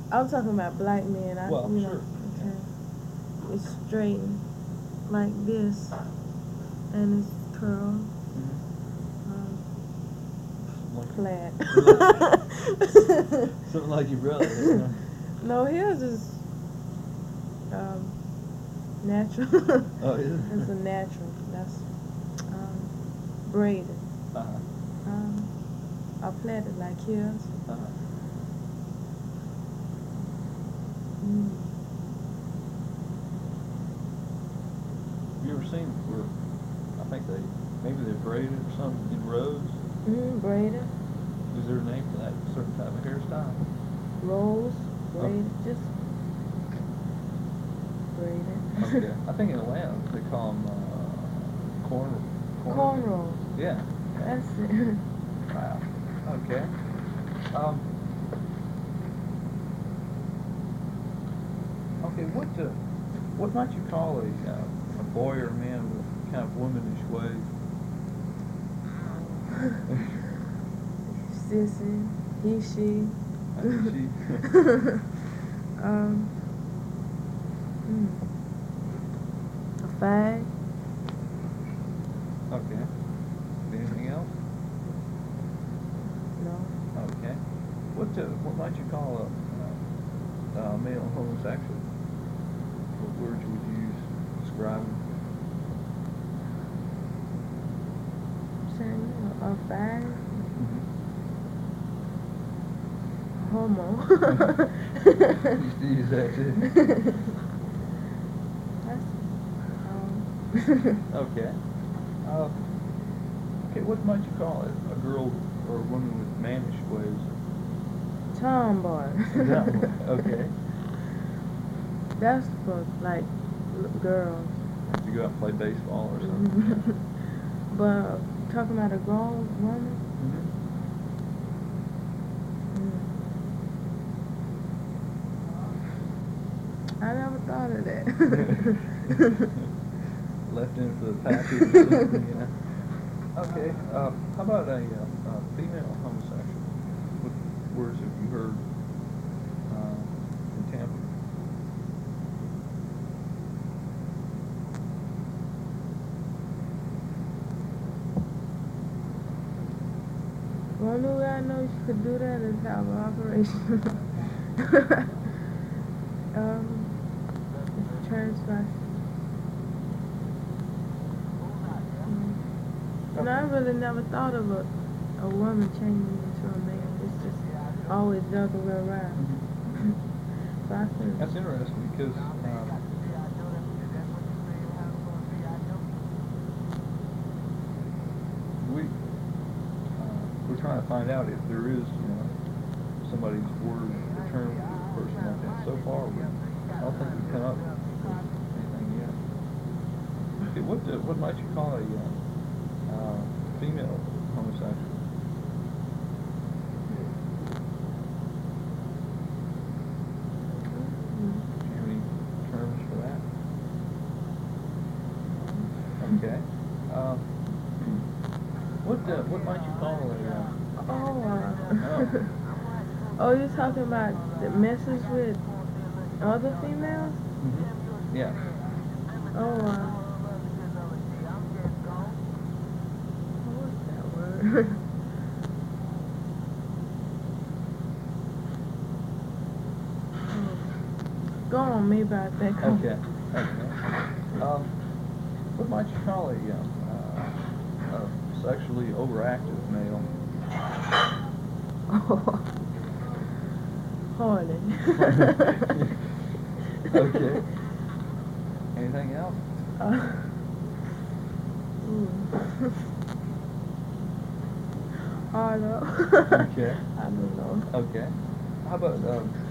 I'm talking about black men. Well, you know, sure. okay. It's straight like this, and it's curled. Flat. Something like your brother. No, his is natural. Oh, is it? It's a natural. That's braided. I plaited like his. Have you ever seen where I think maybe they're braided or something in rows? Braided. Is there a name for that certain type of hairstyle? Rolls, braided, just braided. Okay. I think in Atlanta they call them cornrows. Yeah. That's it. Wow. Okay. Okay. What might you call a boy or a man with kind of womanish ways? Sissy, he, she. She. A fag. Okay. Anything else? No. Okay. What might you call a male homosexual? What words would you use to describe him? A fag. Homo. You used to use that too. Okay. Okay, what might you call it? A girl or a woman with mannish ways? Tomboy. Okay. That's for like girls. To go out and play baseball or something. But talking about a grown woman. I never thought of that. Left in for the package or something, you know. Okay, how about a female homosexual? What words have you heard in Tampa? Well, only way I know you could do that is have an operation. Transvestite. No, I really never thought of a woman changing into a man. It's just always the other way around. So I think That's interesting because we're trying to find out if there is, somebody's word or term for a person like that. So far, I don't think we've come up with anything yet. Okay, what might you call a female homosexual? Do you have any terms for that? Okay. What might you call a Oh, you're talking about the messes with other females? Yeah. What's that word? Go on, maybe I think. Okay. What might you call a sexually overactive male? Horny. Okay. Anything else? Harlow. Okay. I don't know. Okay. How about